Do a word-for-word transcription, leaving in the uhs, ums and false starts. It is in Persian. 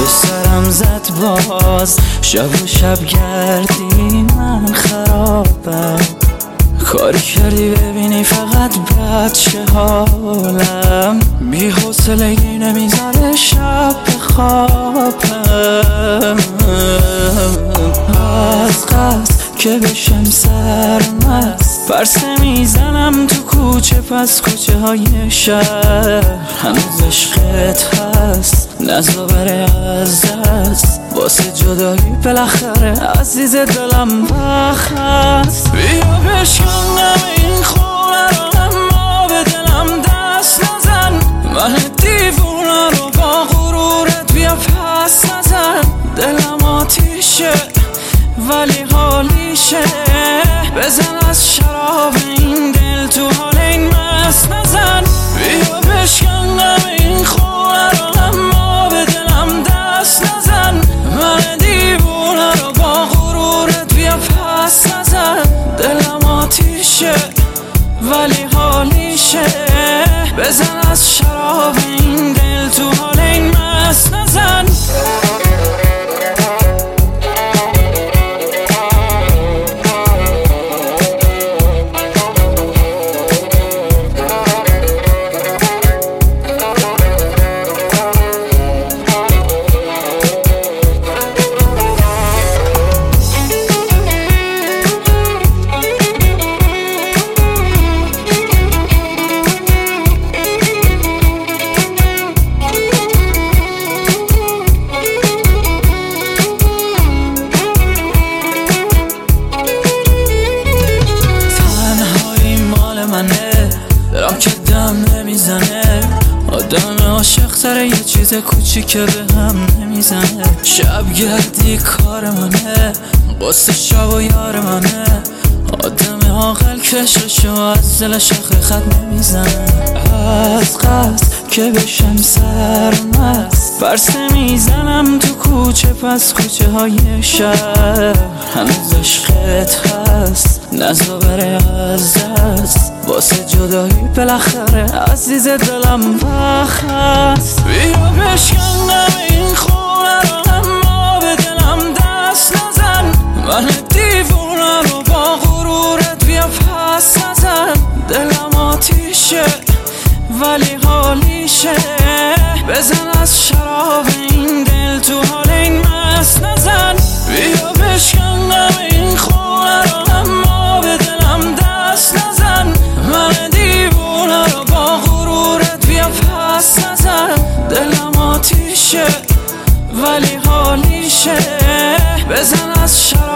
سرم زد باز، شب و شب گردی من خرابم. کاری کردی ببینی فقط بد شه حالم، بی حوصلگی نمیذاره شب بخوابم. از قصد که بشم سرمست پرسه میزنم تو کوچه پس کوچه های شهر. هنوز عشقت هست نزا بره از دست، واسه جدایی بالاخره عزیز دلم وقت هست. بیا بشکنم این خونه رو اما به دلم دست نزن، من دیوونه رو با غرورت بیا پس نزن. دلم آتیشه ولی حالیشه، بزن از شراب این دل تو حال این مست نزن. بیا بشکنم این خونه رو اما به دلم دست نزن، من دیوونه رو با غرورت بیا پس نزن. دلم آتیشه ولی حالیشه، بزن از شراب این دل تو حال این مست نزن. دلم که دم نمیزنه، آدم عاشق تره یه چیز کوچیکه به هم نمیزنه. شب گردی کار منه، قصه شب و یار منه، آدم عاقل کششو از دلش خط نمیزنه. از قصد که بشم سرمست پرسه میزنم تو کوچه پس کوچه های شهر. هنوز عشقت هست نزا بره از دست، واسه جدایی بالاخره عزیز دلم وقت هست. بیا بشکنم این خونه رو اما به دلم دست نزن، من دیوونه رو با غرورت بیا پس نزن. دلم آتیشه ولی حالیشه، بزن از شراب این دل تو حال این مست نزن. بیا بشکنم این خونه رو اما به دلم دست نزن، من دیوونه رو با غرورت بیا پس نزن. دلم آتیشه ولی حالیشه، بزن از شراب